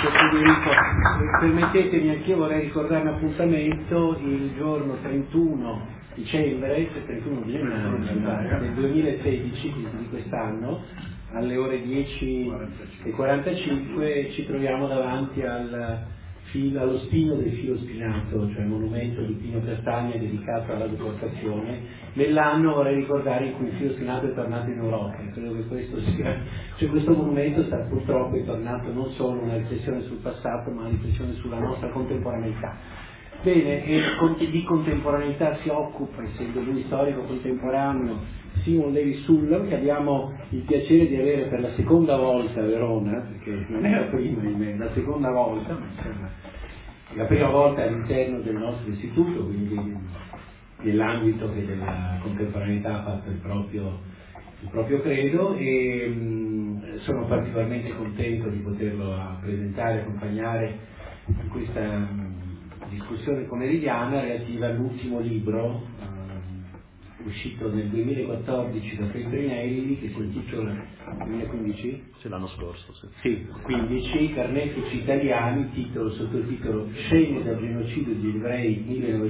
Permettetemi, anch'io vorrei ricordare un appuntamento il giorno 31 dicembre, cioè 31 gennaio del 2016 di quest'anno, alle ore 10:45 ci troviamo davanti allo spino del filo spinato, cioè il monumento di Pino Castagna dedicato alla deportazione, nell'anno, vorrei ricordare, in cui il filo spinato è tornato in Europa. Credo che questo sia, cioè questo monumento purtroppo è tornato non solo una riflessione sul passato, ma una riflessione sulla nostra contemporaneità. Bene, e di contemporaneità si occupa, essendo lui storico contemporaneo, Simon Levi-Sullam, che abbiamo il piacere di avere per la seconda volta a Verona, perché non è la prima, la seconda volta, ma insomma la prima volta all'interno del nostro istituto, quindi nell'ambito che della contemporaneità ha fatto il proprio credo, e sono particolarmente contento di poterlo presentare, accompagnare in questa discussione pomeridiana relativa all'ultimo libro uscito nel 2014 da Feltrinelli, che si intitola 2015? Sì, l'anno scorso, sì. Sì, 15, Carnefici italiani, sottotitolo Scene dal genocidio di ebrei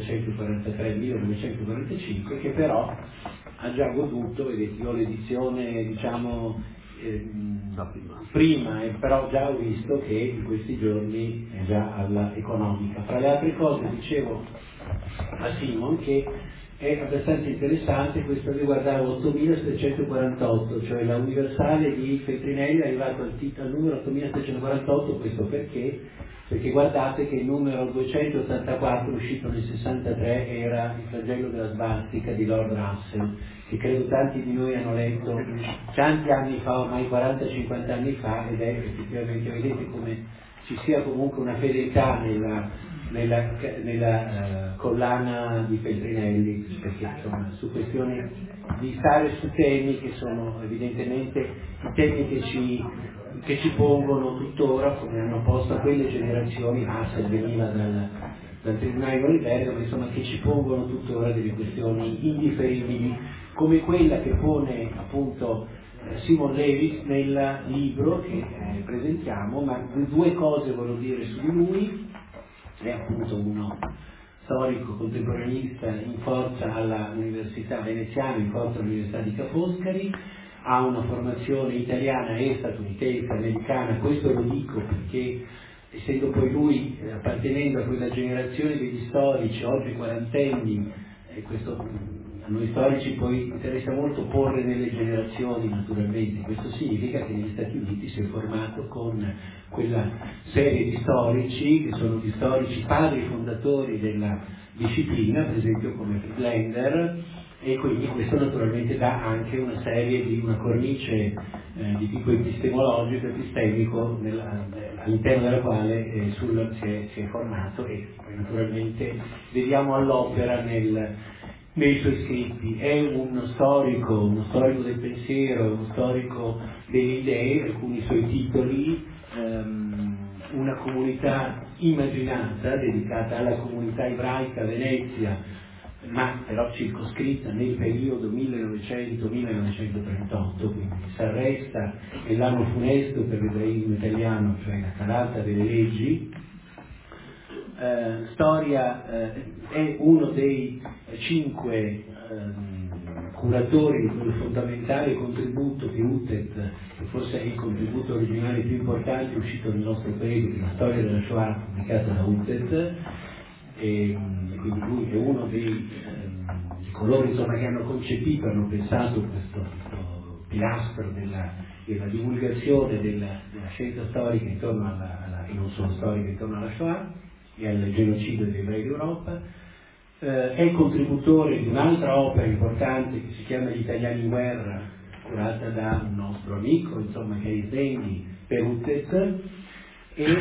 1943-1945, che però ha già goduto, vedete, io ho l'edizione, diciamo, prima, però già ho visto che in questi giorni è già alla Economica. Fra le altre cose dicevo a Simon che è abbastanza interessante, questo riguardava 8748, cioè la universale di Feltrinelli è arrivato al numero 8748, questo perché guardate che il numero 284 uscito nel 63 era il flagello della svastica di Lord Russell, che credo tanti di noi hanno letto tanti anni fa, ormai 40-50 anni fa, ed è effettivamente, vedete come ci sia comunque una fedeltà nella collana di Feltrinelli, perché insomma su questioni di stare su temi che sono evidentemente i temi che ci pongono tuttora, come hanno posto a quelle generazioni, Russell veniva dal Tribunale di Norimberga, ma insomma che ci pongono tuttora delle questioni indifferibili, come quella che pone appunto Simon Levi nel libro che presentiamo. Ma due cose voglio dire su di lui. È appunto uno storico contemporaneista in forza all'Università Veneziana, in forza all'Università di Ca' Foscari, ha una formazione italiana e statunitense, americana. Questo lo dico perché, essendo poi lui appartenendo a quella generazione degli storici, oggi quarantenni, questo a noi storici poi interessa molto porre nelle generazioni, naturalmente. Questo significa che negli Stati Uniti si è formato con quella serie di storici che sono gli storici padri fondatori della disciplina, per esempio come Friedlander, e quindi questo naturalmente dà anche una serie di una cornice di tipo epistemologico, epistemico, all'interno della quale Sullam si è formato, e poi naturalmente vediamo all'opera nei suoi scritti. È uno storico del pensiero, uno storico delle idee, alcuni suoi titoli, una comunità immaginata dedicata alla comunità ebraica a Venezia, ma però circoscritta nel periodo 1900-1938, quindi si arresta nell'anno funesto per l'ebraismo italiano, cioè la calata delle leggi. È uno dei 5 curatori di quel fondamentale contributo che UTET, che forse è il contributo originale più importante uscito nel nostro paese, che è la storia della Shoah pubblicata da UTET, e quindi lui è uno di coloro insomma che hanno concepito, hanno pensato questo pilastro della divulgazione della scienza storica intorno e non solo storica, intorno alla Shoah e al genocidio degli ebrei d'Europa. È contributore di un'altra opera importante che si chiama Gli italiani in guerra, curata da un nostro amico, insomma, che è Isdegni per UTET, e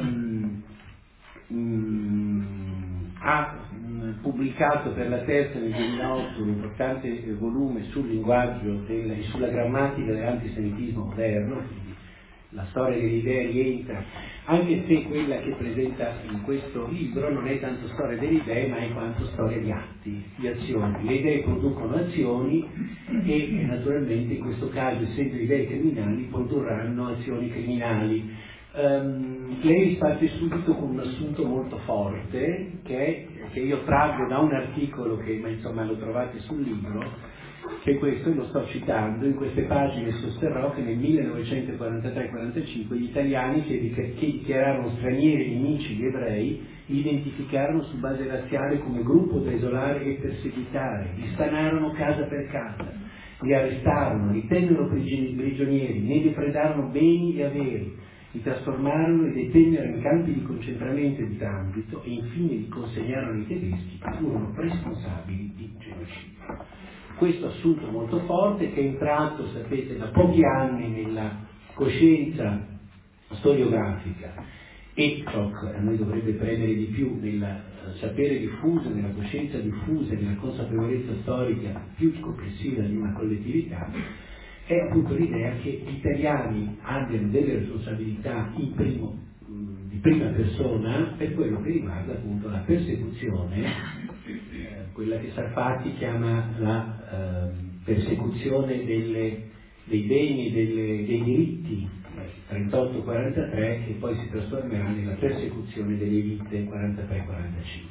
ha pubblicato per la terza nel 2008 un importante volume sul linguaggio e sulla grammatica dell'antisemitismo moderno, quindi la storia delle idee rientra, anche se quella che presenta in questo libro non è tanto storia delle idee, ma è quanto storia di atti, di azioni. Le idee producono azioni e naturalmente in questo caso, essendo idee criminali, produrranno azioni criminali. Lei parte subito con un assunto molto forte che io traggo da un articolo che insomma lo trovate sul libro, che questo lo sto citando. In queste pagine sosterrò che nel 1943-45 gli italiani che dichiararono stranieri nemici gli ebrei li identificarono su base razziale come gruppo da isolare e perseguitare, li stanarono casa per casa, li arrestarono, li tennero prigionieri, ne depredarono beni e averi, li trasformarono e detennero in campi di concentramento e di transito e infine li consegnarono ai tedeschi che furono responsabili di genocidio. Questo assunto molto forte che è entrato, sapete, da pochi anni nella coscienza storiografica e ciò che a noi dovrebbe premere di più nel sapere diffuso, nella coscienza diffusa, nella consapevolezza storica più complessiva di una collettività, è appunto l'idea che gli italiani abbiano delle responsabilità di prima persona per quello che riguarda appunto la persecuzione, quella che Sarfatti chiama la persecuzione dei beni, dei diritti, 38-43, che poi si trasformerà nella persecuzione delle vite 43-45.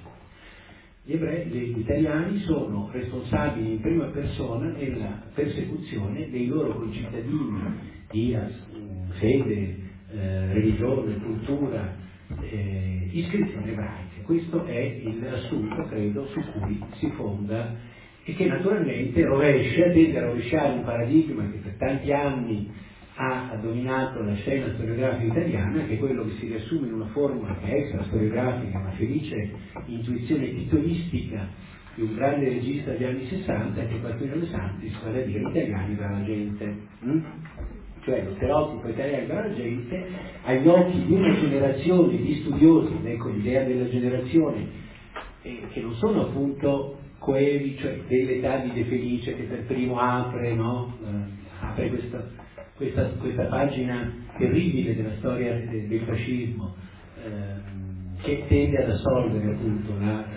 Gli italiani sono responsabili in prima persona nella persecuzione dei loro concittadini di fede, religione, cultura, iscrizione ebraica. Questo è l'assunto, credo, su cui si fonda e che naturalmente tende a rovesciare un paradigma che per tanti anni ha dominato la scena storiografica italiana, che è quello che si riassume in una forma che è extra storiografica, una felice intuizione titolistica di un grande regista degli anni 60 che è Pasquino De Santis, vale a dire italiani brava gente. Cioè lo stereotipo italiano brava gente agli occhi di una generazione di studiosi, ecco l'idea della generazione, che non sono appunto coevi, cioè dell'età di De Felice che per primo apre questa pagina terribile della storia del fascismo, che tende ad assolvere appunto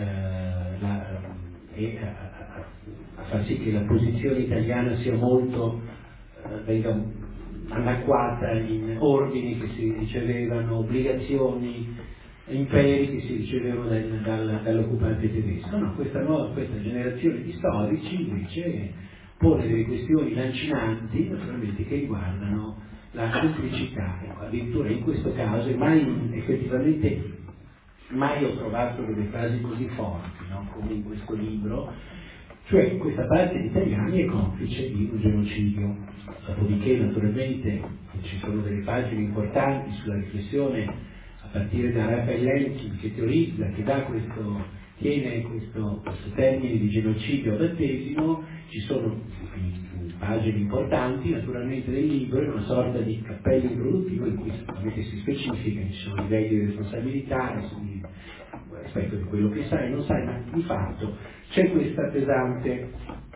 a far sì che la posizione italiana sia molto venga anacquata in ordini che si ricevevano, obbligazioni, imperi che si ricevevano dall'occupante tedesco. No, questa generazione di storici invece pone delle questioni lancinanti, naturalmente, che riguardano la complicità. Addirittura in questo caso effettivamente mai ho trovato delle frasi così forti, no? Come in questo libro, cioè questa parte di italiani è complice di un genocidio. Dopodiché naturalmente ci sono delle pagine importanti sulla riflessione a partire da Raphael Lemkin, che teorizza, che tiene questo termine di genocidio ad attesimo. Ci sono pagine importanti naturalmente del libro, è una sorta di cappello introduttivo in cui naturalmente si specifica, ci sono livelli di responsabilità rispetto di quello che sai e non sai, ma di fatto c'è questo pesante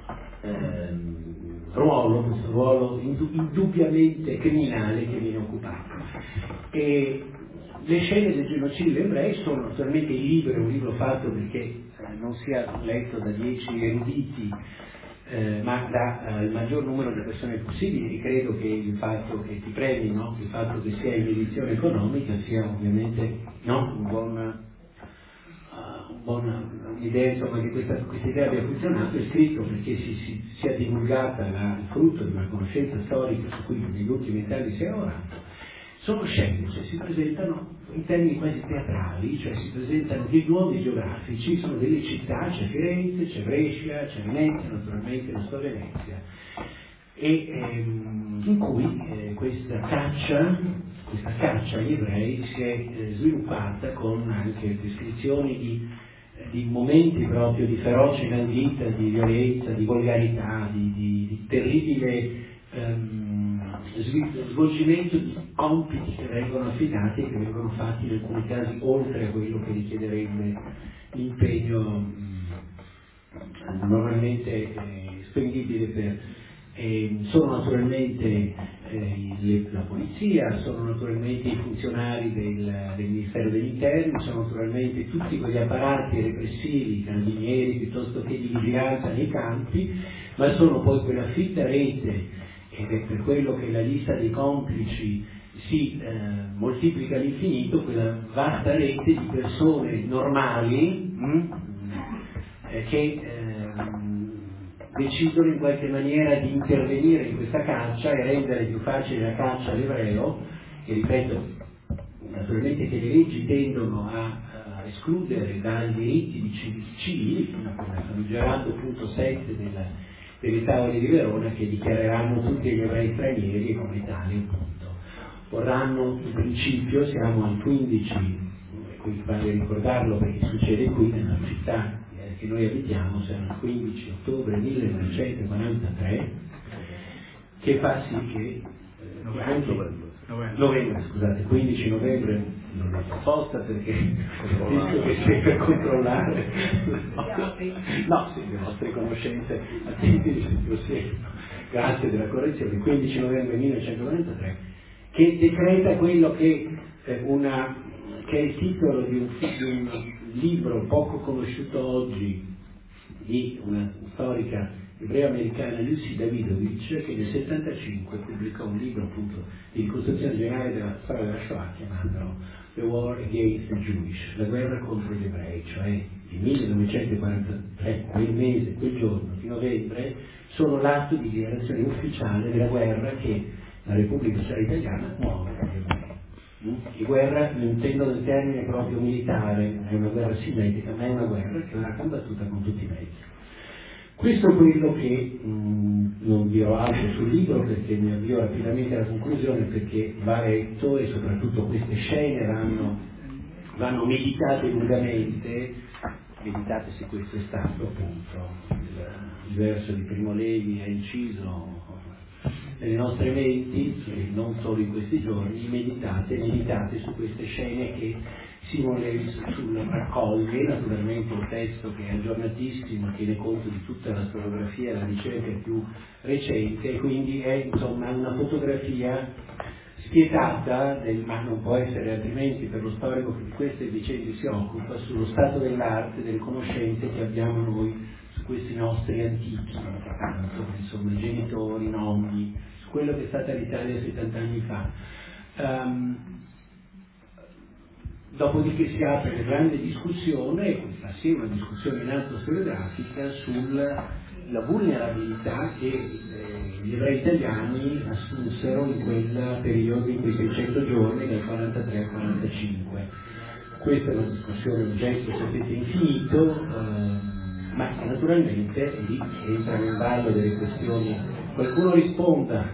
ruolo indubbiamente criminale che viene occupato. E le scene del genocidio degli ebrei sono naturalmente il libro, è un libro fatto perché non sia letto da 10 eruditi, ma da il maggior numero di persone possibili, e credo che il fatto che ti premi, no? Il fatto che sia in edizione economica sia ovviamente una buona idea, insomma, che questa idea abbia funzionato. È scritto perché sia divulgata il frutto di una conoscenza storica su cui negli ultimi 20 anni si è lavorato. Sono scene, cioè si presentano in termini quasi teatrali, cioè si presentano dei luoghi geografici, sono delle città, c'è Firenze, c'è Brescia, c'è Venezia, naturalmente non sto a Venezia, e in cui questa caccia agli ebrei si è sviluppata con anche descrizioni di momenti proprio di feroce inaudita, di violenza, di volgarità, di terribile svolgimento di compiti che vengono affidati e che vengono fatti in alcuni casi oltre a quello che richiederebbe l'impegno normalmente spendibile sono naturalmente la polizia, sono naturalmente i funzionari del Ministero degli Interni, sono naturalmente tutti quegli apparati repressivi, carabinieri piuttosto che di vigilanza nei campi, ma sono poi quella fitta rete, ed è per quello che la lista dei complici si moltiplica all'infinito quella vasta rete di persone normali che decidono in qualche maniera di intervenire in questa caccia e rendere più facile la caccia all'ebreo, e ripeto, naturalmente che le leggi tendono a escludere dai diritti civili, come famigerato punto 7 delle tavole di Verona, che dichiareranno tutti gli ebrei stranieri e come tali appunto vorranno, in principio siamo al 15, qui vale ricordarlo perché succede qui nella città che noi abitiamo, siamo il 15 ottobre 1943, che fa sì che novembre, scusate, 15 novembre, non l'ho apposta perché capisco che sia per controllare no, sì, le vostre conoscenze attenti lo seguono, grazie della correzione, 15 novembre 1943, che decreta quello che è il titolo di un libro poco conosciuto oggi di una storica ebrea americana, Lucy Davidovich, che nel 1975 pubblicò un libro appunto di ricostruzione generale della storia della Shoah chiamato The War Against the Jewish, la guerra contro gli ebrei, cioè il 1943, quel mese, quel giorno di novembre, sono l'atto di dichiarazione ufficiale della guerra che la Repubblica Sociale Italiana muove agli ebrei. Di guerra non intendo nel termine proprio militare, è una guerra simmetrica, ma è una guerra che verrà combattuta con tutti i mezzi. Questo è quello che non dirò altro sul libro perché mi avvio rapidamente alla conclusione, perché va letto e soprattutto queste scene vanno meditate lungamente, meditate se questo è stato appunto il verso di Primo Levi è inciso nelle nostre menti, non solo in questi giorni, meditate su queste scene che Simon Lewis raccoglie, naturalmente un testo che è aggiornatissimo, tiene conto di tutta la storiografia e la ricerca più recente, e quindi è insomma una fotografia spietata, ma non può essere altrimenti per lo storico che di queste vicende si occupa, sullo stato dell'arte, delle conoscenze che abbiamo noi su questi nostri antichi, tanto, insomma genitori, nonni, su quello che è stata l'Italia 70 anni fa. Dopodiché si apre una grande discussione, e questa sì è una discussione in atto storiografica, sulla vulnerabilità che gli ebrei italiani assunsero in quel periodo, in quei 600 giorni, dal 43 al 45. Questa è una discussione oggetto, sapete, infinito, ma che naturalmente lì entrano in ballo delle questioni. Qualcuno risponda.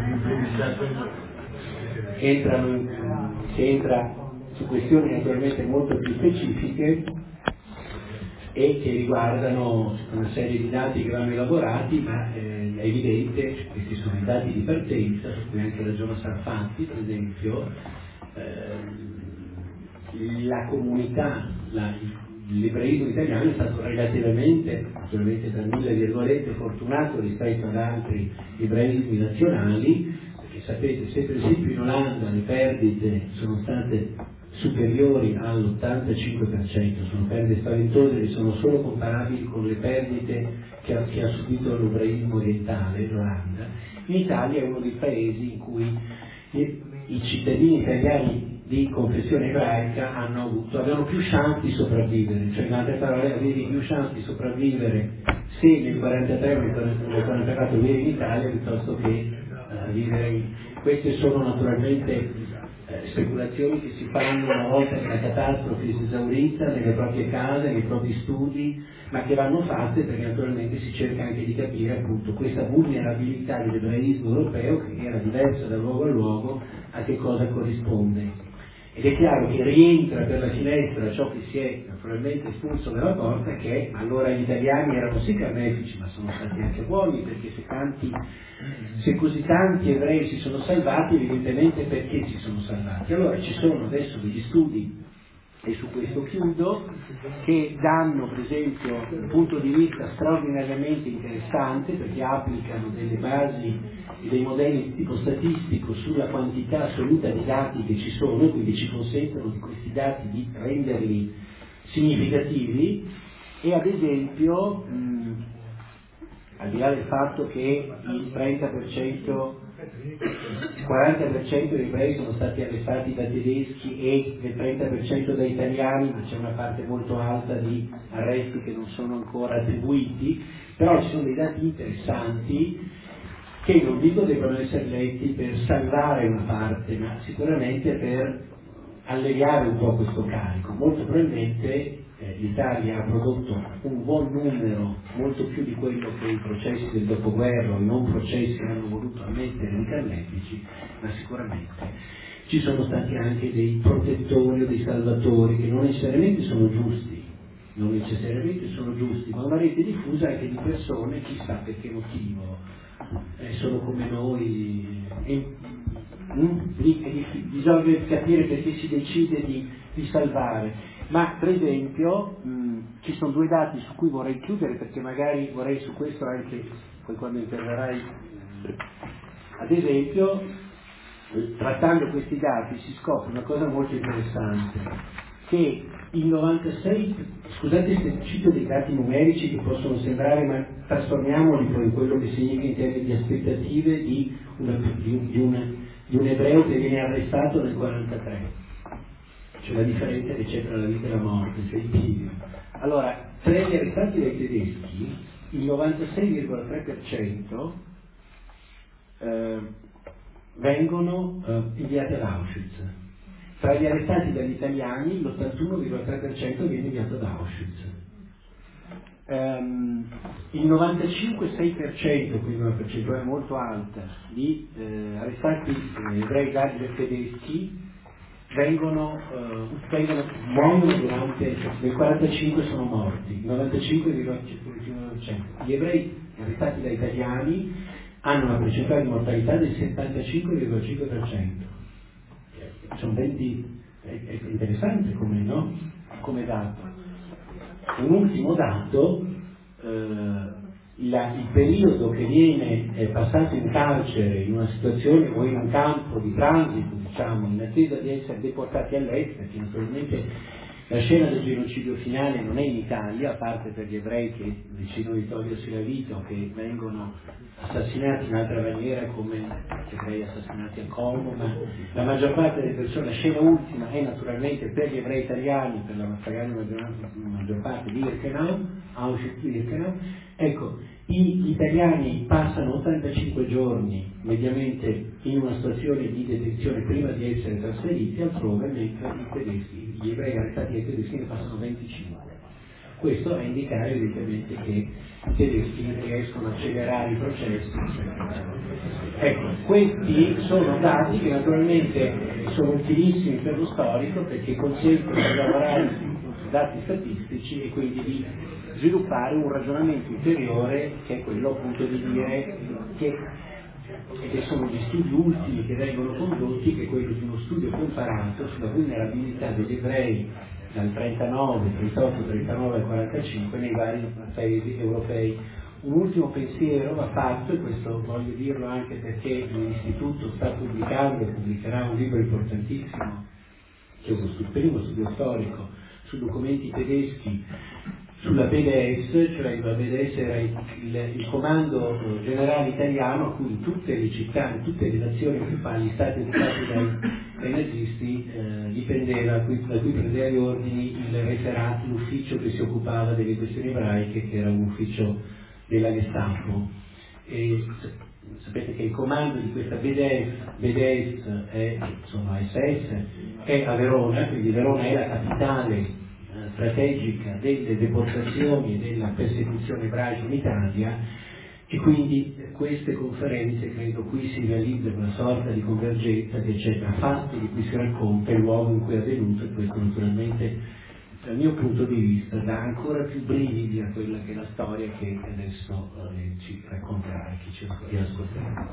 Si entra su questioni naturalmente molto più specifiche e che riguardano una serie di dati che vanno elaborati, ma è evidente, questi sono i dati di partenza, su cui anche ragiona Sarfatti, per esempio, la comunità, l'ebraismo italiano è stato relativamente, naturalmente tra mille virgolette, fortunato rispetto ad altri ebraismi nazionali, perché sapete, se per esempio in Olanda le perdite sono state superiori all'85%, sono perdite spaventose che sono solo comparabili con le perdite che ha subito l'ebraismo orientale, l'Olanda. In Italia è uno dei paesi in cui i cittadini italiani di confessione ebraica avevano più chance di sopravvivere, cioè in altre parole avevi più chance di sopravvivere se nel 43 o nel 44 vivevi in Italia piuttosto che vivere in... Queste sono naturalmente speculazioni che si fanno una volta che la catastrofe si è esaurita nelle proprie case, nei propri studi, ma che vanno fatte perché naturalmente si cerca anche di capire appunto questa vulnerabilità dell'ebraismo europeo, che era diversa da luogo a luogo, a che cosa corrisponde. Ed è chiaro che rientra per la finestra ciò che si è naturalmente espulso dalla porta, che allora gli italiani erano sì carnefici, ma sono stati anche buoni, perché se così tanti ebrei si sono salvati, evidentemente perché si sono salvati. Allora ci sono adesso degli studi, e su questo chiudo, che danno per esempio un punto di vista straordinariamente interessante, perché applicano delle basi e dei modelli di tipo statistico sulla quantità assoluta di dati che ci sono, quindi ci consentono di questi dati di renderli significativi. E ad esempio al di là del fatto che il 30% il 40% degli ebrei sono stati arrestati da tedeschi e il 30% da italiani, ma c'è una parte molto alta di arresti che non sono ancora attribuiti, però ci sono dei dati interessanti che non dico devono essere letti per salvare una parte, ma sicuramente per alleviare un po' questo carico. Molto probabilmente l'Italia ha prodotto un buon numero, molto più di quello che i processi del dopoguerra o i non processi hanno voluto ammettere di carnefici, ma sicuramente ci sono stati anche dei protettori o dei salvatori che non necessariamente sono giusti, ma una rete diffusa anche di persone, chissà per che motivo, sono come noi, bisogna capire perché si decide di salvare. Ma per esempio ci sono due dati su cui vorrei chiudere, perché magari vorrei su questo anche poi quando interverrai. Ad esempio, trattando questi dati si scopre una cosa molto interessante, che il 96, scusate se cito dei dati numerici che possono sembrare, ma trasformiamoli poi in quello che significa in termini di aspettative di un ebreo che viene arrestato nel 43. C'è la differenza che c'è tra la vita e la morte, cioè il figlio. Allora, tra gli arrestati dai tedeschi, il 96,3% vengono inviati ad Auschwitz. Tra gli arrestati dagli italiani, l'81,3% viene inviato ad Auschwitz. Il 95,6%, quindi una percentuale molto alta, di arrestati ebrei tedeschi muoiono durante, nel 45 sono morti, il 95,5%. Gli ebrei arrestati da italiani hanno una percentuale di mortalità del 75,5%. Sono 20, è interessante come dato. Un ultimo dato, il periodo che viene passato in carcere in una situazione o in un campo di transito, diciamo, in attesa di essere deportati all'estero, perché naturalmente la scena del genocidio finale non è in Italia, a parte per gli ebrei che decidono di togliersi la vita o che vengono assassinati in un'altra maniera come gli ebrei assassinati a Como, ma la maggior parte delle persone, la scena ultima è naturalmente per gli ebrei italiani, per la maggior parte di Birkenau, Auschwitz-Birkenau. Ecco, gli italiani passano 85 giorni mediamente in una situazione di detenzione prima di essere trasferiti altrove, mentre gli ebrei arrestati dai tedeschi ne passano 25. Questo a indicare evidentemente che i tedeschi riescono a accelerare i processi. Ecco, questi sono dati che naturalmente sono utilissimi per lo storico, perché consentono di lavorare su dati statistici e quindi di sviluppare un ragionamento ulteriore, che è quello appunto di dire che sono gli studi ultimi che vengono condotti, che è quello di uno studio comparato sulla vulnerabilità degli ebrei dal 39, 38, 39 al 45 nei vari paesi europei. Un ultimo pensiero va fatto, e questo voglio dirlo anche perché l'Istituto sta pubblicando e pubblicherà un libro importantissimo, che è uno primo studio storico su documenti tedeschi sulla BDS, cioè la BDS era il comando generale italiano a cui in tutte le città, in tutte le nazioni occupate, gli stati occupati dai nazisti, dipendeva, da cui prendeva gli ordini il referato, l'ufficio che si occupava delle questioni ebraiche, che era un ufficio della Gestapo. E sapete che il comando di questa BDS è, insomma, SS, è a Verona, quindi Verona è la capitale strategica delle deportazioni e della persecuzione ebraica in Italia, e quindi queste conferenze, credo, qui si realizza una sorta di convergenza che c'è tra fatti di cui si racconta il luogo in cui è avvenuto, e questo naturalmente dal mio punto di vista dà ancora più brividi a quella che è la storia che adesso ci racconterà e chi ci ascolterà.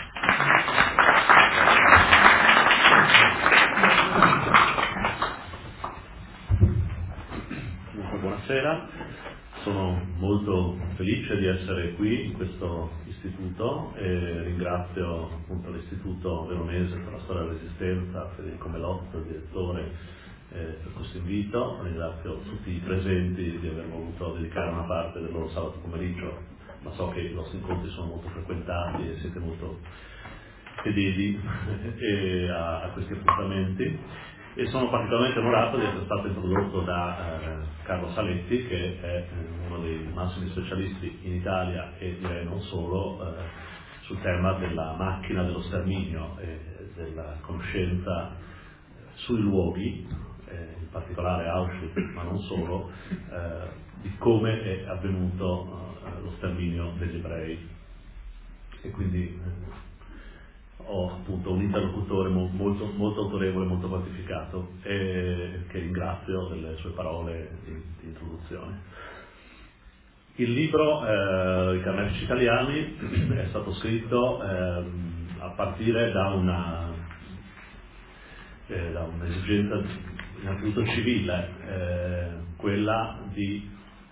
Buonasera, sono molto felice di essere qui in questo istituto e ringrazio appunto l'istituto veronese per la storia della resistenza, Federico Melotto, il direttore, per questo invito. Ringrazio tutti i presenti di aver voluto dedicare una parte del loro sabato pomeriggio, ma so che i vostri incontri sono molto frequentati e siete molto fedeli a questi appuntamenti, e sono particolarmente onorato di essere stato introdotto da Carlo Saletti, che è uno dei massimi specialisti in Italia e direi non solo sul tema della macchina dello sterminio e della conoscenza sui luoghi, in particolare Auschwitz, ma non solo, di come è avvenuto lo sterminio degli ebrei. E quindi ho appunto un interlocutore molto, molto autorevole, molto qualificato, e che ringrazio delle sue parole di introduzione. Il libro I carnefici italiani è stato scritto a partire da un'esigenza innanzitutto civile, quella di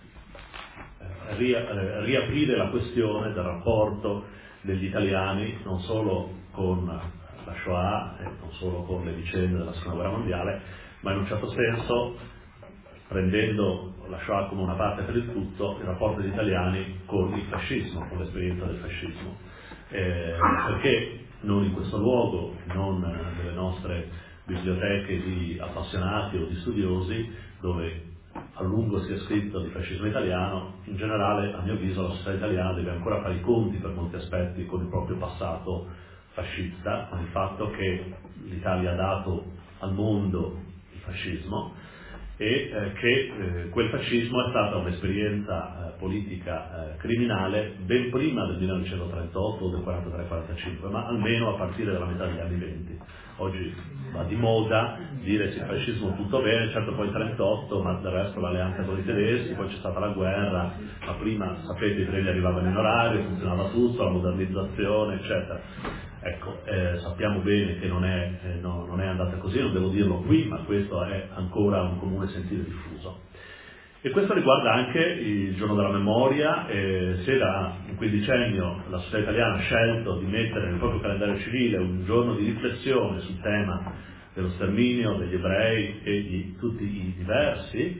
riaprire la questione del rapporto degli italiani non solo con la Shoah e non solo con le vicende della Seconda Guerra Mondiale, ma in un certo senso, prendendo la Shoah come una parte per il tutto, il rapporto degli italiani con il fascismo, con l'esperienza del fascismo. Perché non in questo luogo, non nelle nostre biblioteche di appassionati o di studiosi, dove a lungo si è scritto di fascismo italiano, in generale, a mio avviso, la società italiana deve ancora fare i conti per molti aspetti con il proprio passato fascista, con il fatto che l'Italia ha dato al mondo il fascismo e che quel fascismo è stata un'esperienza politica criminale ben prima del 1938 o del 43-45, ma almeno a partire dalla metà degli anni 20. Oggi va di moda dire che il fascismo tutto bene, certo poi il 38, ma del resto l'alleanza con i tedeschi, poi c'è stata la guerra, ma prima sapete i treni arrivavano in orario, funzionava tutto, la modernizzazione, eccetera. Ecco, sappiamo bene che non è andata così, non devo dirlo qui, ma questo è ancora un comune sentire diffuso. E questo riguarda anche il giorno della memoria, se da un quindicennio la società italiana ha scelto di mettere nel proprio calendario civile un giorno di riflessione sul tema dello sterminio degli ebrei e di tutti i diversi,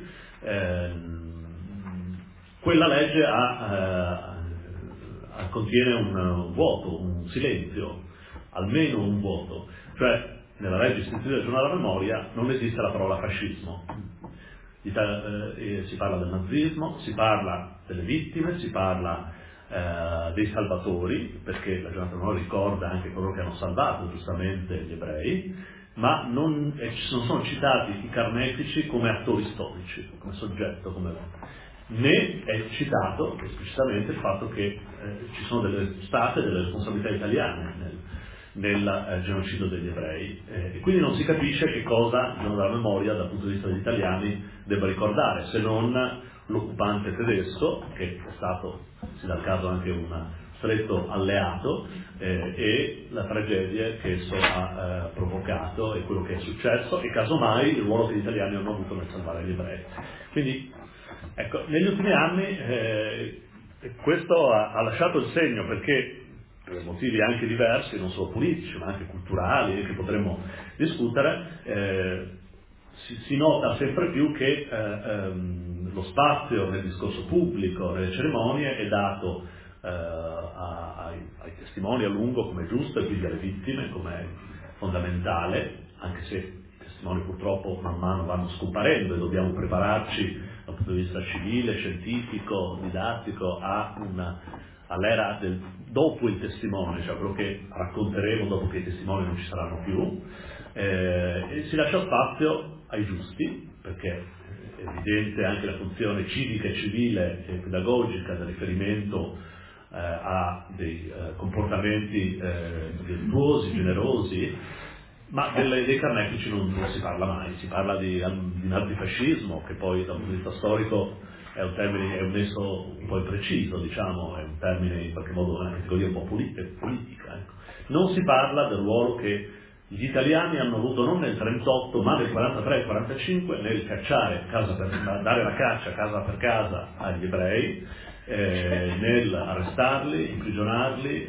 quella legge contiene un vuoto, un silenzio, almeno un vuoto, cioè nella legge istitutiva del giorno della memoria non esiste la parola fascismo. Si parla del nazismo, si parla delle vittime, si parla dei salvatori, perché la giornata della memoria ricorda anche coloro che hanno salvato giustamente gli ebrei, ma non sono citati i carnefici come attori storici, come soggetto, né è citato esplicitamente il fatto che ci sono state delle responsabilità italiane nel genocidio degli ebrei, e quindi non si capisce che cosa il giorno della memoria dal punto di vista degli italiani debba ricordare, se non l'occupante tedesco, che è stato, si dà il caso, anche un stretto alleato, e la tragedia che esso ha provocato e quello che è successo, e casomai il ruolo che gli italiani hanno avuto nel salvare gli ebrei. Quindi ecco, negli ultimi anni questo ha lasciato il segno, perché per motivi anche diversi, non solo politici ma anche culturali, che potremmo discutere, si nota sempre più che lo spazio nel discorso pubblico, nelle cerimonie, è dato ai testimoni a lungo, come è giusto, e quindi alle vittime come fondamentale, anche se i testimoni purtroppo man mano vanno scomparendo e dobbiamo prepararci dal punto di vista civile, scientifico, didattico all'era del dopo il testimone, cioè quello che racconteremo dopo che i testimoni non ci saranno più, e si lascia spazio ai giusti, perché è evidente anche la funzione civica e civile e pedagogica del riferimento a dei comportamenti virtuosi, generosi, ma dei carnefici non si parla mai. Si parla di nazifascismo, che poi da un punto di vista storico è un termine, è un nesso un po' impreciso, diciamo, è un termine in qualche modo una categoria un po' politica, ecco. Non si parla del ruolo che gli italiani hanno avuto non nel 38 ma nel 43 e 45 nel cacciare dare la caccia casa per casa agli ebrei, nel arrestarli, imprigionarli,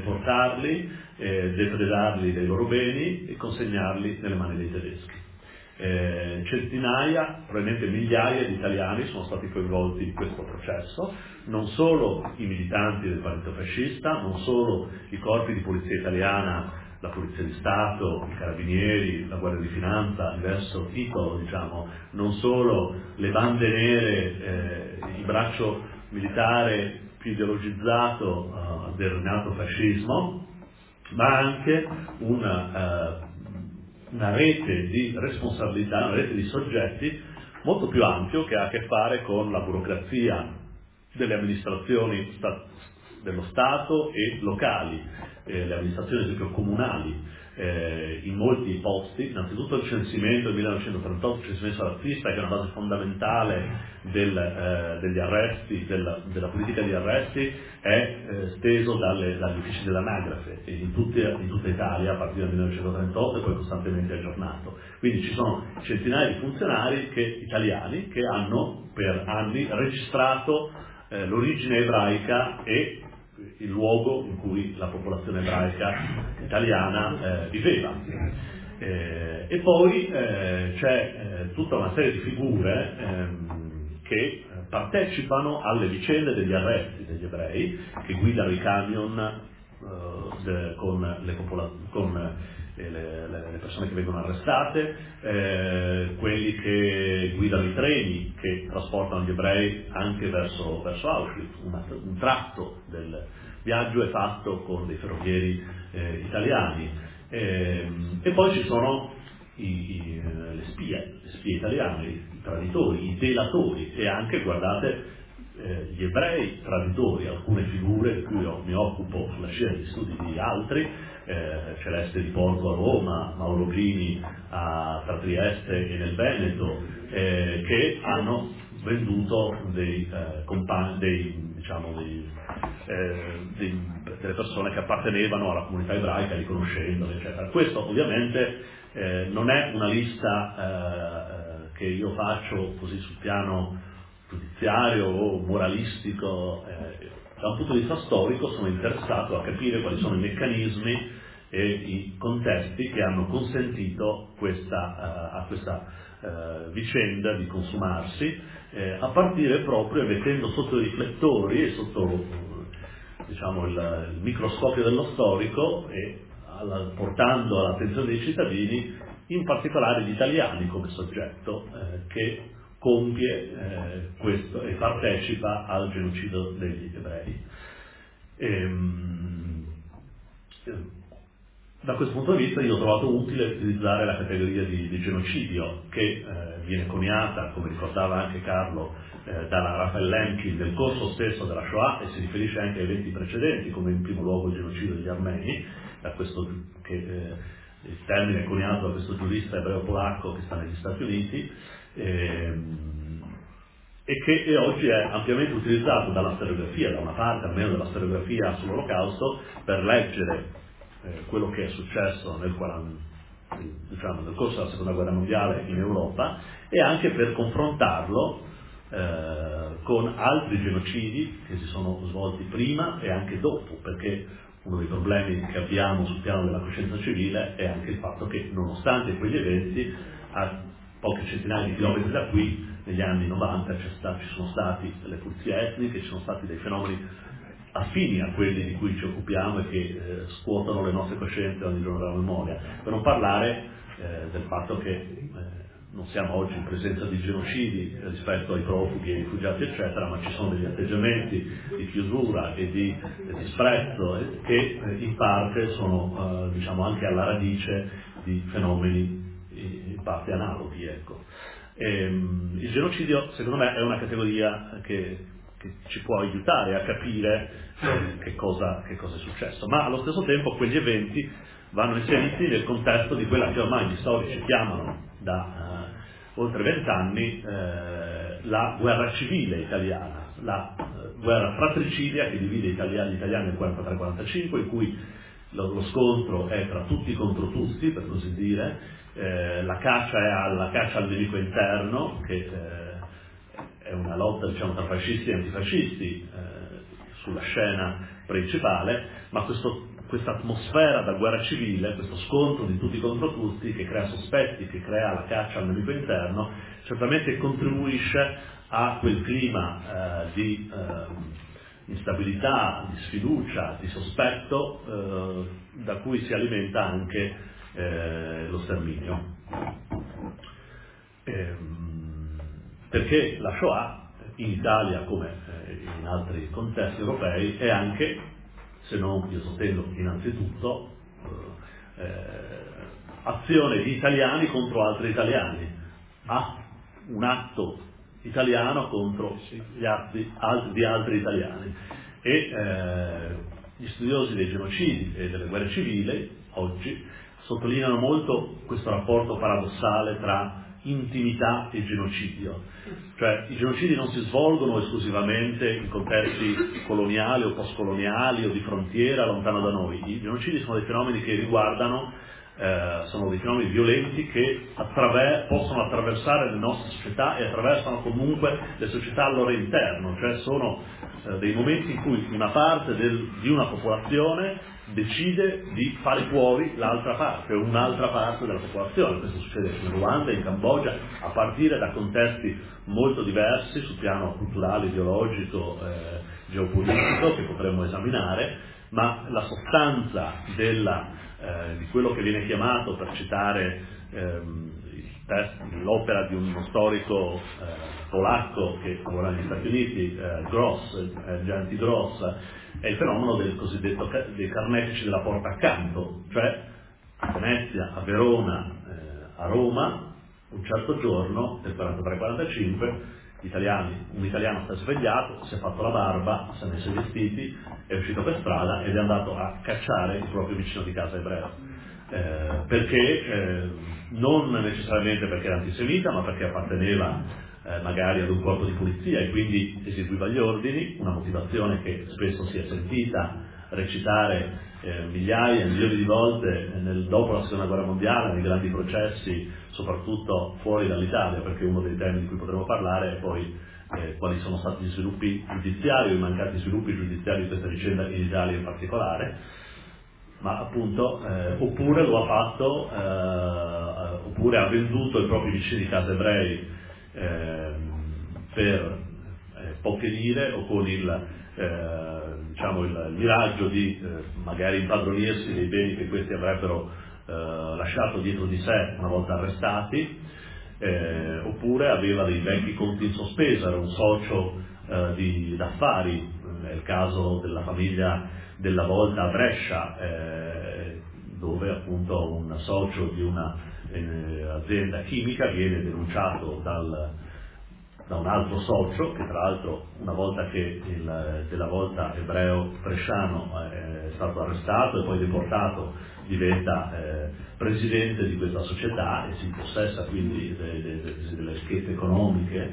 deportarli, depredarli dei loro beni e consegnarli nelle mani dei tedeschi. Centinaia, probabilmente migliaia di italiani sono stati coinvolti in questo processo, non solo i militanti del partito fascista, non solo i corpi di polizia italiana, la Polizia di Stato, i Carabinieri, la Guardia di Finanza, diverso titolo, diciamo, non solo le bande nere, il braccio militare più ideologizzato del neofascismo, ma anche una rete di responsabilità, una rete di soggetti molto più ampio che ha a che fare con la burocrazia delle amministrazioni dello Stato e locali, le amministrazioni ad esempio comunali, in molti posti. Innanzitutto il censimento del 1938, il censimento razzista, che è una base fondamentale degli arresti, della politica di arresti, è steso dagli uffici dell'anagrafe in tutta Italia a partire dal 1938 e poi costantemente aggiornato. Quindi ci sono centinaia di funzionari italiani che hanno per anni registrato l'origine ebraica e il luogo in cui la popolazione ebraica italiana viveva. E poi c'è tutta una serie di figure che partecipano alle vicende degli arresti degli ebrei, che guidano i camion con le persone che vengono arrestate, quelli che guidano i treni che trasportano gli ebrei anche verso Auschwitz. Un tratto del viaggio è fatto con dei ferrovieri italiani, e poi ci sono le spie italiane, i traditori, i delatori, e anche, guardate, gli ebrei traditori, alcune figure di cui mi occupo sulla scia degli studi di altri, Celeste di Porto a Roma, Mauro Grini a Trieste e nel Veneto, che hanno venduto delle persone che appartenevano alla comunità ebraica, riconoscendole, eccetera. Questo ovviamente non è una lista che io faccio così sul piano giudiziario o moralistico. Da un punto di vista storico sono interessato a capire quali sono i meccanismi e i contesti che hanno consentito a questa vicenda di consumarsi, a partire proprio mettendo sotto i riflettori e sotto il microscopio dello storico e portando all'attenzione dei cittadini in particolare gli italiani come soggetto che compie questo e partecipa al genocidio degli ebrei. Da questo punto di vista io ho trovato utile utilizzare la categoria di genocidio, che viene coniata, come ricordava anche Carlo, dalla Raphael Lemkin nel corso stesso della Shoah, e si riferisce anche ai eventi precedenti, come in primo luogo il genocidio degli armeni, il termine è coniato da questo giurista ebreo-polacco che sta negli Stati Uniti, e che oggi è ampiamente utilizzato dalla storiografia, da una parte almeno della storiografia sull'Olocausto, per leggere quello che è successo nel corso della Seconda Guerra Mondiale in Europa, e anche per confrontarlo con altri genocidi che si sono svolti prima e anche dopo, perché uno dei problemi che abbiamo sul piano della coscienza civile è anche il fatto che, nonostante quegli eventi, a poche centinaia di chilometri da qui, negli anni 90 ci sono stati delle pulizie etniche, ci sono stati dei fenomeni affini a quelli di cui ci occupiamo e che scuotono le nostre coscienze ogni giorno della memoria, per non parlare del fatto che non siamo oggi in presenza di genocidi rispetto ai profughi, ai rifugiati eccetera, ma ci sono degli atteggiamenti di chiusura e di disprezzo che in parte sono anche alla radice di fenomeni in parte analoghi, ecco. Il genocidio secondo me è una categoria che ci può aiutare a capire che cosa è successo, ma allo stesso tempo quegli eventi vanno inseriti nel contesto di quella che ormai gli storici chiamano da oltre 20 anni la guerra civile italiana, la guerra fratricidia che divide gli italiani nel 43-45, in cui lo scontro è tra tutti contro tutti, per così dire, la caccia al nemico interno, che è una lotta tra fascisti e antifascisti sulla scena principale, ma questo questa atmosfera da guerra civile, questo scontro di tutti contro tutti, che crea sospetti, che crea la caccia al nemico interno, certamente contribuisce a quel clima di instabilità, di sfiducia, di sospetto da cui si alimenta anche lo sterminio. Perché la Shoah in Italia, come in altri contesti europei, è anche, se non, io sostengo innanzitutto, azione di italiani contro altri italiani, un atto italiano contro gli atti di altri italiani. E gli studiosi dei genocidi e delle guerre civili oggi sottolineano molto questo rapporto paradossale tra intimità e genocidio. Cioè i genocidi non si svolgono esclusivamente in contesti coloniali o postcoloniali o di frontiera lontano da noi. I genocidi sono dei fenomeni che riguardano, sono dei fenomeni violenti che possono attraversare le nostre società e attraversano comunque le società al loro interno, cioè sono dei momenti in cui una parte di una popolazione decide di fare fuori l'altra parte o un'altra parte della popolazione. Questo succede in Ruanda, in Cambogia, a partire da contesti molto diversi sul piano culturale, ideologico, geopolitico, che potremmo esaminare, ma la sostanza di quello che viene chiamato, per citare l'opera di uno storico polacco che lavora negli Stati Uniti, Janty Gross, è il fenomeno del cosiddetto dei carnefici della porta accanto, cioè a Venezia, a Verona, a Roma, un certo giorno del 43-45 un italiano si è svegliato, si è fatto la barba, si è messo i vestiti, è uscito per strada ed è andato a cacciare il proprio vicino di casa ebreo, perché non necessariamente perché era antisemita, ma perché apparteneva magari ad un corpo di polizia e quindi eseguiva gli ordini, una motivazione che spesso si è sentita recitare migliaia e milioni di volte dopo la seconda guerra mondiale, nei grandi processi, soprattutto fuori dall'Italia, perché uno dei temi di cui potremo parlare è poi quali sono stati gli sviluppi giudiziari o i mancati sviluppi giudiziari di questa vicenda in Italia in particolare. Ma appunto, oppure lo ha fatto, oppure ha venduto i propri vicini di casa ebrei per poche lire o con il miraggio di magari impadronirsi dei beni che questi avrebbero lasciato dietro di sé una volta arrestati, oppure aveva dei vecchi conti in sospeso, era un socio d'affari, è il caso della famiglia della Volta a Brescia, dove appunto un socio di una azienda chimica viene denunciato da un altro socio, che tra l'altro, una volta che della Volta ebreo bresciano è stato arrestato e poi deportato, diventa presidente di questa società e si possessa quindi delle ricchezze economiche,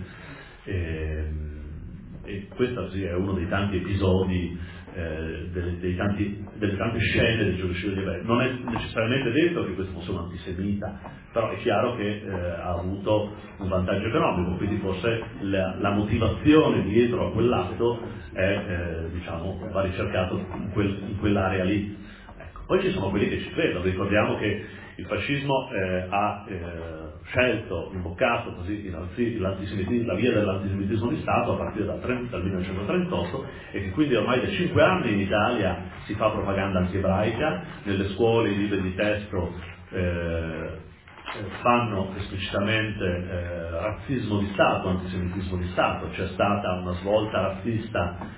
e questo sì è uno dei tanti episodi, delle tante scene del genocidio di ebrei. Non è necessariamente detto che questo fosse un antisemita, però è chiaro che ha avuto un vantaggio economico, quindi forse la motivazione dietro a quell'atto va ricercato in quell'area lì. Ecco. Poi ci sono quelli che ci credono. Ricordiamo che il fascismo ha scelto, imboccato così l'antisemitismo, la via dell'antisemitismo di Stato a partire dal 1938, e che quindi ormai da 5 anni in Italia si fa propaganda antiebraica, nelle scuole i libri di testo fanno esplicitamente razzismo di Stato, antisemitismo di Stato. C'è stata una svolta razzista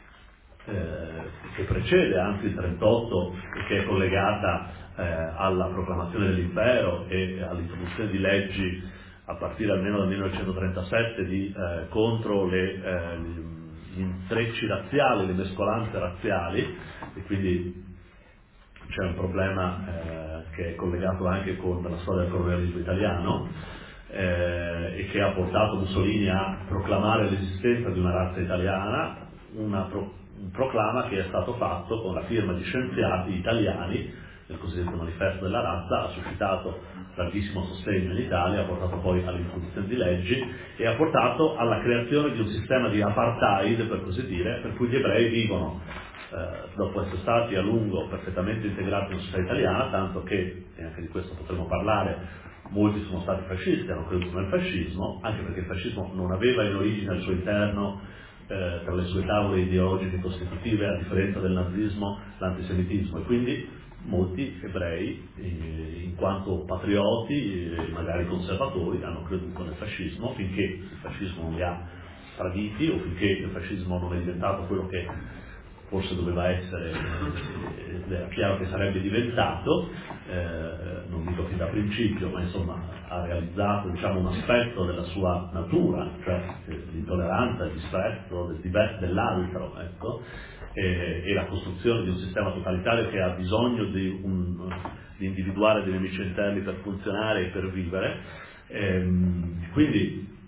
che precede anche il 38 e che è collegata alla proclamazione dell'impero e all'introduzione di leggi a partire almeno dal 1937 contro gli intrecci razziali, le mescolanze razziali, e quindi c'è un problema che è collegato anche con la storia del colonialismo italiano, e che ha portato Mussolini a proclamare l'esistenza di una razza italiana, un proclama che è stato fatto con la firma di scienziati italiani nel cosiddetto manifesto della razza, ha suscitato larghissimo sostegno in Italia, ha portato poi all'introduzione di leggi e ha portato alla creazione di un sistema di apartheid, per così dire, per cui gli ebrei vivono dopo essere stati a lungo perfettamente integrati nella società italiana, tanto che, e anche di questo potremo parlare, molti sono stati fascisti, hanno creduto nel fascismo, anche perché il fascismo non aveva in origine al suo interno, tra le sue tavole ideologiche costitutive, a differenza del nazismo, l'antisemitismo, e quindi molti ebrei, in quanto patrioti, magari conservatori, hanno creduto nel fascismo finché il fascismo non li ha traditi o finché il fascismo non è diventato quello che forse doveva essere, era chiaro che sarebbe diventato, non dico fin da principio, ma insomma ha realizzato, diciamo, un aspetto della sua natura, cioè l'intolleranza, il disprezzo dell'altro, ecco, e la costruzione di un sistema totalitario che ha bisogno di individuare dei nemici interni per funzionare e per vivere. Quindi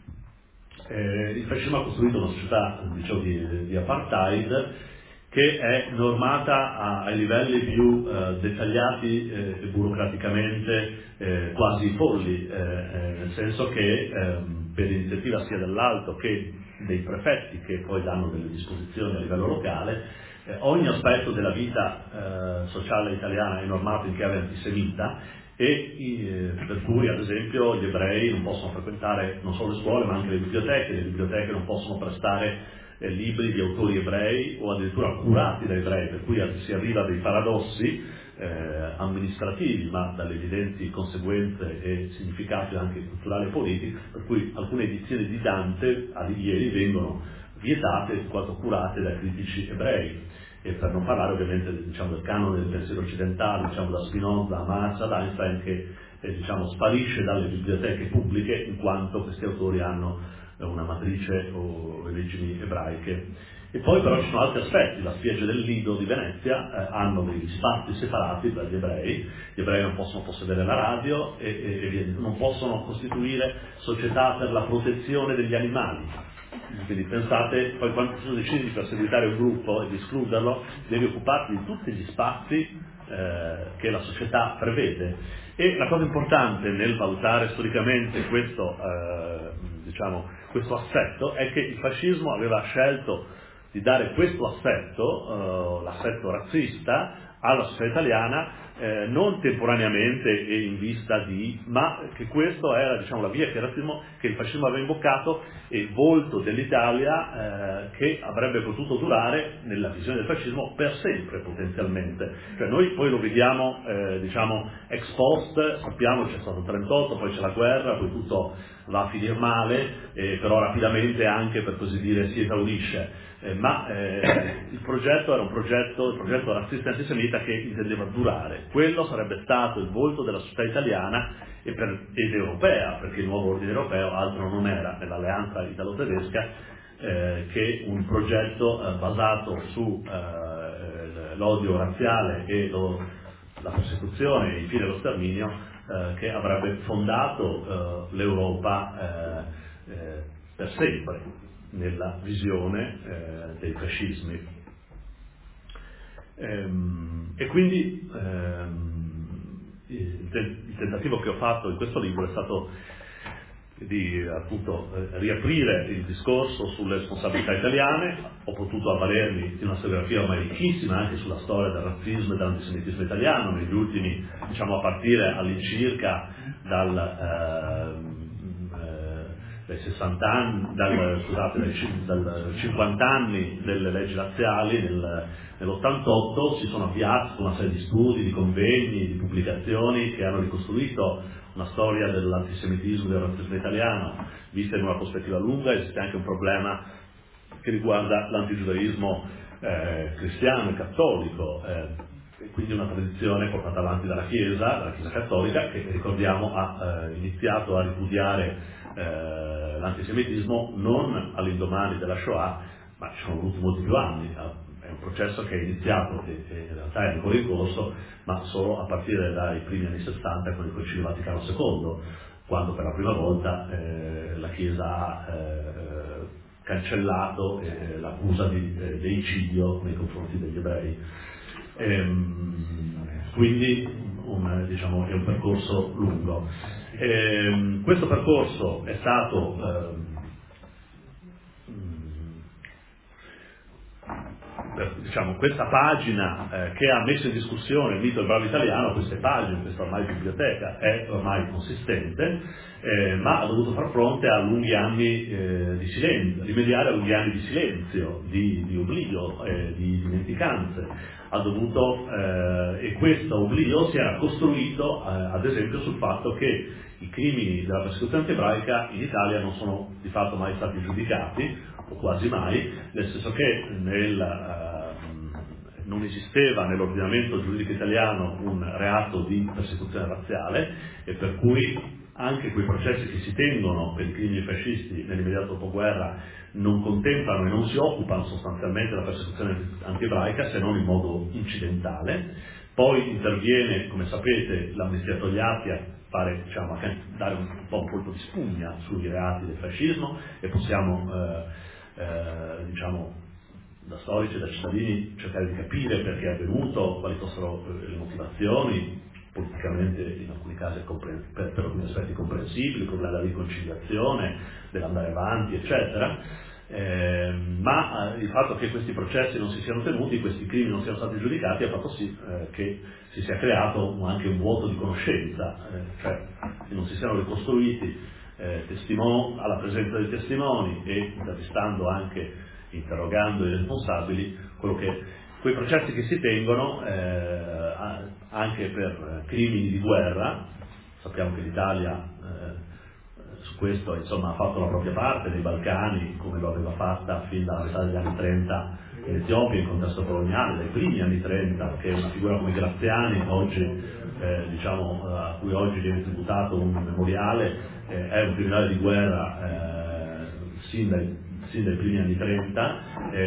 il fascismo ha costruito una società, diciamo, di apartheid, che è normata ai livelli più dettagliati e burocraticamente quasi folli, nel senso che per iniziativa sia dell'alto che dei prefetti, che poi danno delle disposizioni a livello locale, ogni aspetto della vita sociale italiana è normato in chiave antisemita, e per cui ad esempio gli ebrei non possono frequentare non solo le scuole ma anche le biblioteche non possono prestare libri di autori ebrei o addirittura curati da ebrei, per cui si arriva a dei paradossi amministrativi, ma dalle evidenti conseguenze e significati anche culturali e politici, per cui alcune edizioni di Dante Alighieri vengono vietate in quanto curate da critici ebrei, e per non parlare ovviamente, diciamo, del canone del pensiero occidentale, diciamo, da Spinoza a Marx ad Einstein, che diciamo, sparisce dalle biblioteche pubbliche in quanto questi autori hanno una matrice o origini ebraiche. E poi però ci sono altri aspetti. La spiaggia del Lido di Venezia hanno degli spazi separati per gli ebrei non possono possedere la radio e non possono costituire società per la protezione degli animali. Quindi pensate, poi quando tu decidi di perseguitare un gruppo e di escluderlo, devi occuparti di tutti gli spazi che la società prevede. E la cosa importante nel valutare storicamente questo assetto è che il fascismo aveva scelto di dare questo assetto, l'assetto razzista, alla società italiana, non temporaneamente e in vista di, ma che questo era, diciamo, la via che il fascismo aveva imboccato, e il volto dell'Italia che avrebbe potuto durare, nella visione del fascismo, per sempre potenzialmente. Cioè noi poi lo vediamo, diciamo, ex post, sappiamo che c'è stato il 38, poi c'è la guerra, poi tutto va a finire male, però rapidamente anche, per così dire, si esaurisce. Ma il progetto era il progetto razzista e antisemita che intendeva durare. Quello sarebbe stato il volto della società italiana ed europea, perché il nuovo ordine europeo altro non era, nell'alleanza italo-tedesca, che un progetto basato su l'odio razziale e la persecuzione e infine lo sterminio, che avrebbe fondato l'Europa per sempre, nella visione dei fascismi. E quindi il tentativo che ho fatto in questo libro è stato di appunto riaprire il discorso sulle responsabilità italiane. Ho potuto avvalermi di una storiografia ormai ricchissima anche sulla storia del razzismo e dell'antisemitismo italiano negli ultimi, diciamo, a partire all'incirca dai 60 anni, dai 50 anni delle leggi razziali. Nell'88 si sono avviati una serie di studi, di convegni, di pubblicazioni che hanno ricostruito una storia dell'antisemitismo e del razzismo italiano vista in una prospettiva lunga. Esiste anche un problema che riguarda l'antigiudaismo cristiano e cattolico, e quindi una tradizione portata avanti dalla Chiesa cattolica, che ricordiamo ha iniziato a ripudiare l'antisemitismo non all'indomani della Shoah, ma ci sono voluti molti più anni. È un processo che è iniziato e in realtà è ancora in corso, ma solo a partire dai primi anni 60 con il Concilio Vaticano II, quando per la prima volta la Chiesa ha cancellato l'accusa di deicidio nei confronti degli ebrei. Quindi diciamo, è un percorso lungo. Questo percorso è stato diciamo, questa pagina che ha messo in discussione il mito del bravo italiano, queste pagine, questa ormai biblioteca è ormai consistente, ma ha dovuto far fronte a lunghi anni di silenzio, rimediare a lunghi anni di silenzio, di oblio, di dimenticanze. Ha dovuto, e questo oblio si era costruito ad esempio sul fatto che i crimini della persecuzione antiebraica in Italia non sono di fatto mai stati giudicati, o quasi mai, nel senso che non esisteva nell'ordinamento giuridico italiano un reato di persecuzione razziale, e per cui anche quei processi che si tengono per i crimini fascisti nell'immediato dopoguerra non contemplano e non si occupano sostanzialmente della persecuzione antiebraica se non in modo incidentale. Poi interviene, come sapete, l'amnistia Togliatti a fare, diciamo, a dare un po' un colpo di spugna sui reati del fascismo, e possiamo diciamo, da storici e da cittadini cercare di capire perché è avvenuto, quali fossero le motivazioni, politicamente in alcuni casi per alcuni aspetti comprensibili, il problema della riconciliazione, dell'andare avanti, eccetera. Ma il fatto che questi processi non si siano tenuti, questi crimini non siano stati giudicati, ha fatto sì che si sia creato anche un vuoto di conoscenza, cioè che non si siano ricostruiti alla presenza dei testimoni e intervistando anche, interrogando i responsabili, quei processi che si tengono anche per crimini di guerra. Sappiamo che l'Italia su questo, insomma, ha fatto la propria parte nei Balcani, come lo aveva fatta fin dalla metà degli anni 30 in Etiopia in contesto coloniale, dai primi anni 30, che una figura come Graziani oggi, diciamo, a cui oggi viene tributato un memoriale, è un criminale di guerra sin dai primi anni 30,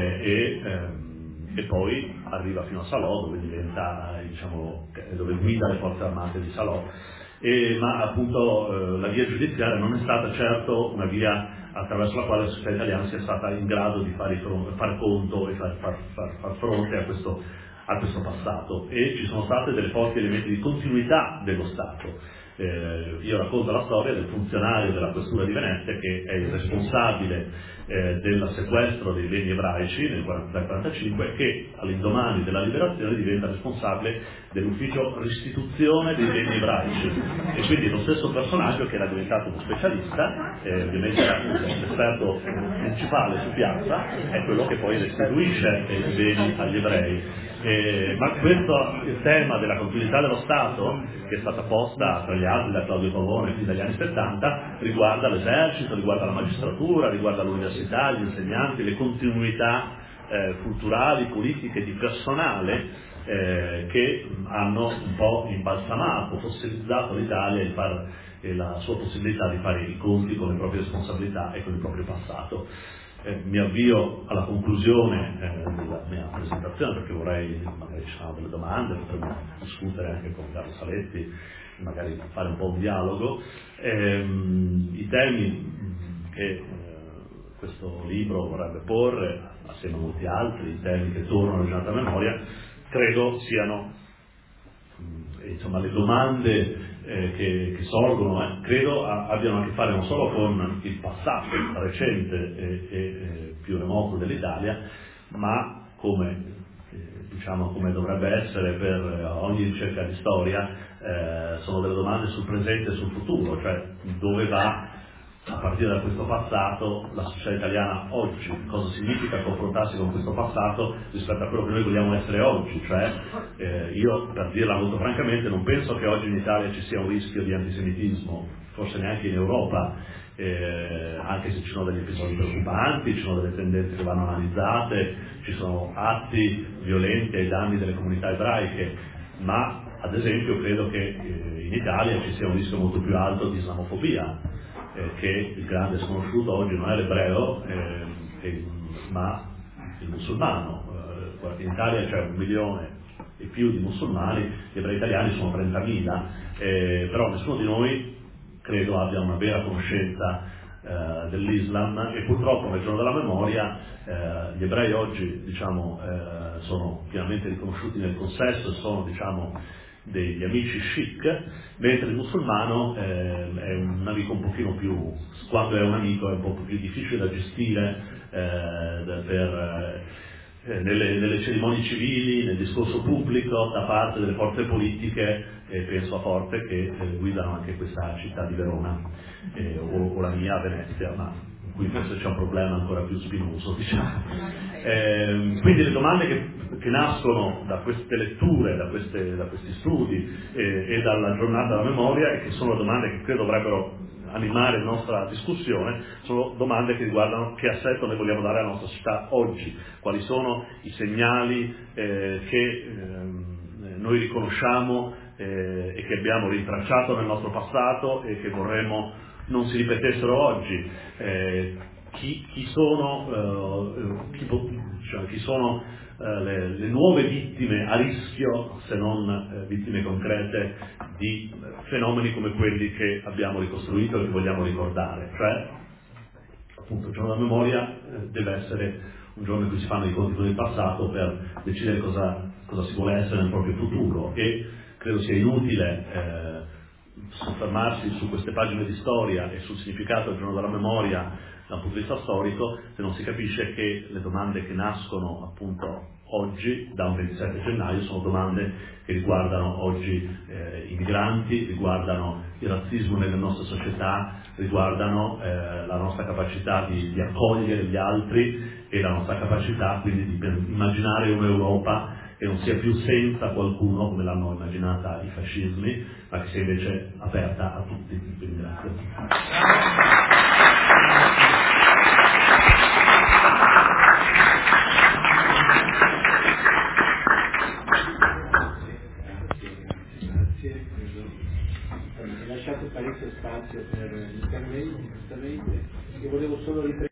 e poi arriva fino a Salò, dove diventa, diciamo, dove guida le forze armate di Salò. Ma appunto la via giudiziaria non è stata certo una via attraverso la quale la società italiana sia stata in grado di far conto e far fronte a questo passato, e ci sono state delle forti elementi di continuità dello Stato. Io racconto la storia del funzionario della questura di Venezia che è il responsabile del sequestro dei beni ebraici nel 1945, che all'indomani della liberazione diventa responsabile dell'ufficio restituzione dei beni ebraici, e quindi lo stesso personaggio che era diventato uno specialista, ovviamente era l'esperto principale su piazza, è quello che poi restituisce i beni agli ebrei. Ma questo il tema della continuità dello Stato, che è stata posta tra gli altri da Claudio Pavone fin dagli anni 70, riguarda l'esercito, riguarda la magistratura, riguarda l'università, gli insegnanti, le continuità culturali, politiche, di personale che hanno un po' imbalsamato, fossilizzato l'Italia e la sua possibilità di fare i conti con le proprie responsabilità e con il proprio passato. Mi avvio alla conclusione della mia presentazione, perché vorrei, magari ci sono delle domande, potremmo discutere anche con Carlo Saletti, magari fare un po' un dialogo. I temi che questo libro vorrebbe porre, assieme a molti altri, i temi che tornano alla giornata memoria, credo siano, insomma, le domande che sorgono, credo abbiano a che fare non solo con il passato recente e più remoto dell'Italia, ma come dovrebbe essere per ogni ricerca di storia, sono delle domande sul presente e sul futuro, cioè dove va a partire da questo passato la società italiana oggi, cosa significa confrontarsi con questo passato rispetto a quello che noi vogliamo essere oggi. Cioè io, per dirla molto francamente, non penso che oggi in Italia ci sia un rischio di antisemitismo, forse neanche in Europa, anche se ci sono degli episodi preoccupanti, ci sono delle tendenze che vanno analizzate, ci sono atti violenti ai danni delle comunità ebraiche, ma ad esempio credo che in Italia ci sia un rischio molto più alto di islamofobia, che il grande sconosciuto oggi non è l'ebreo, ma il musulmano. In Italia c'è 1 milione e più di musulmani, gli ebrei italiani sono 30.000, però nessuno di noi credo abbia una vera conoscenza dell'Islam, e purtroppo nel giorno della memoria gli ebrei oggi, diciamo, sono finalmente riconosciuti nel consesso e sono, diciamo, degli amici chic, mentre il musulmano è un amico un pochino più, quando è un amico è un po' più difficile da gestire nelle cerimonie civili, nel discorso pubblico da parte delle forze politiche, penso a Forte, che guidano anche questa città di Verona, o la mia a Venezia, ma in cui forse c'è un problema ancora più spinoso, diciamo. Quindi le domande che nascono da queste letture, da questi studi e dalla giornata della memoria, e che sono domande che credo dovrebbero animare la nostra discussione, sono domande che riguardano che assetto noi vogliamo dare alla nostra società oggi, quali sono i segnali che noi riconosciamo e che abbiamo rintracciato nel nostro passato e che vorremmo non si ripetessero oggi. Chi sono le nuove vittime a rischio, se non vittime concrete, di fenomeni come quelli che abbiamo ricostruito e che vogliamo ricordare. Cioè, appunto, il giorno della memoria deve essere un giorno in cui si fanno i conti con il passato per decidere cosa si vuole essere nel proprio futuro, e credo sia inutile soffermarsi su queste pagine di storia e sul significato del giorno della memoria da un punto di vista storico se non si capisce che le domande che nascono appunto oggi, da un 27 gennaio, sono domande che riguardano oggi i migranti, riguardano il razzismo nelle nostre società, riguardano la nostra capacità di accogliere gli altri e la nostra capacità quindi di immaginare un'Europa che non sia più senza qualcuno come l'hanno immaginata i fascismi, ma che sia invece aperta a tutti. Quindi grazie. Ho lasciato parecchio spazio per gli interventi, giustamente, e volevo solo riprendere